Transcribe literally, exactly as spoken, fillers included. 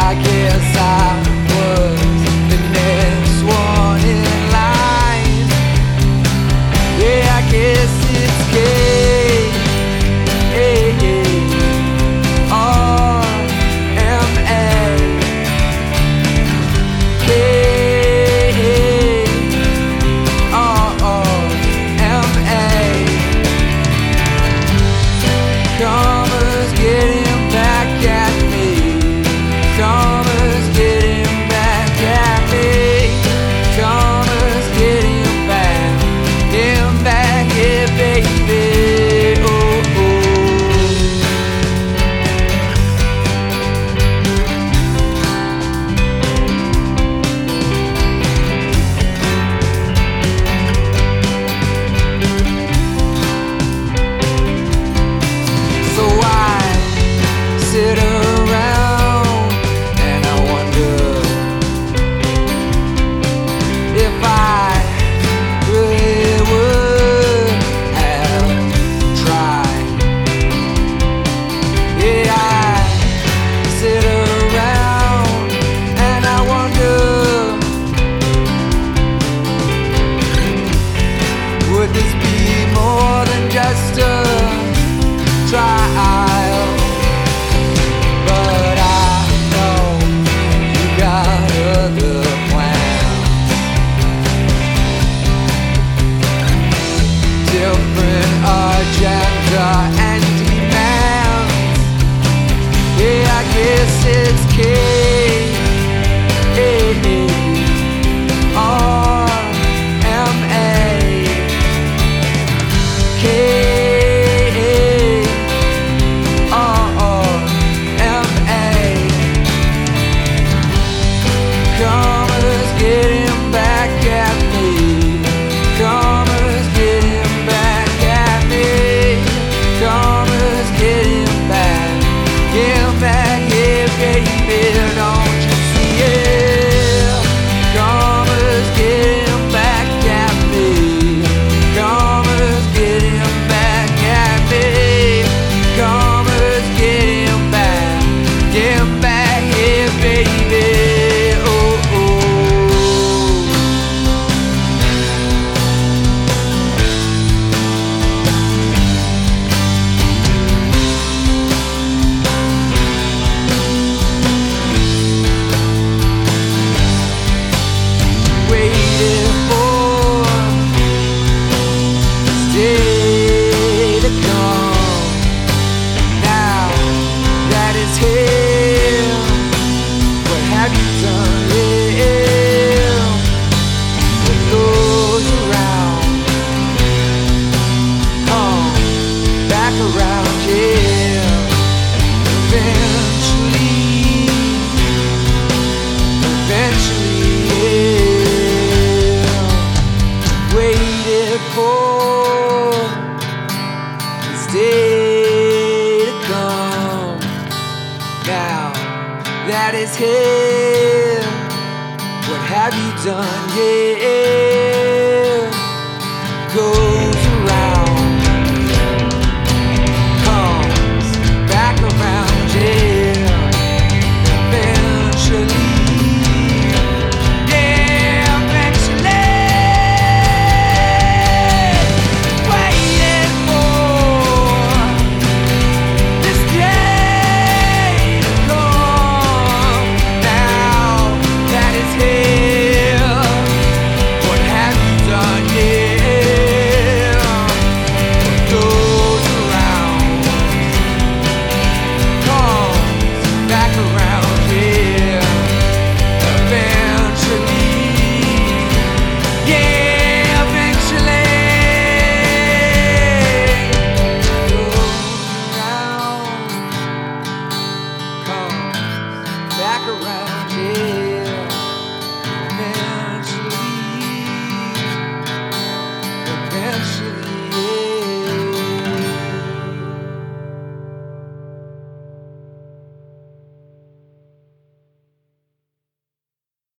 I guess I was the next one in line. Yeah, I guess it's K A R M A. K A R M A. Karma's getting back at me. Karma's getting back at me. Karma's getting back, getting back, yeah, baby. Oh, oh. So I sit around and I wonder if I really would have tried. Yeah, I sit around and I wonder, would this be more than just a trial? But I know you got other plans, different agenda and demands. Yeah, I guess it's K A R M A. K Karma's getting back at me. Karma's getting back at me. Karma's getting back, getting back, yeah, baby. Don't you see it? Karma's getting back at me. Karma's getting back at me. Karma's getting back, getting back, yeah, baby. Waiting for this day to come. Now that it's here, what have you done? Yeah, what goes around come back around. Yeah, eventually, eventually. Waited for this day to come. Now that it's here, what have you done? Yeah, goes around, comes back around. Yeah, eventually. Back around, yeah.